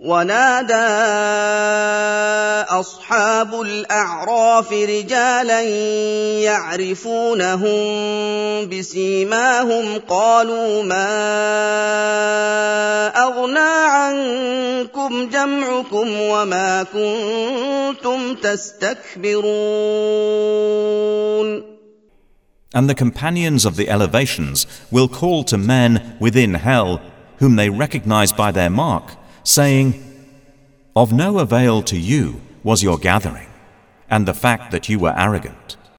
ونادى أصحاب الأعراف رجالا يعرفونهم بسيماهم قالوا ما أغنى عنكم جمعكم وما كنتم تستكبرون. And the companions of the elevations will call to men within hell, whom they recognize by their mark, saying, "Of no avail to you was your gathering, and the fact that you were arrogant."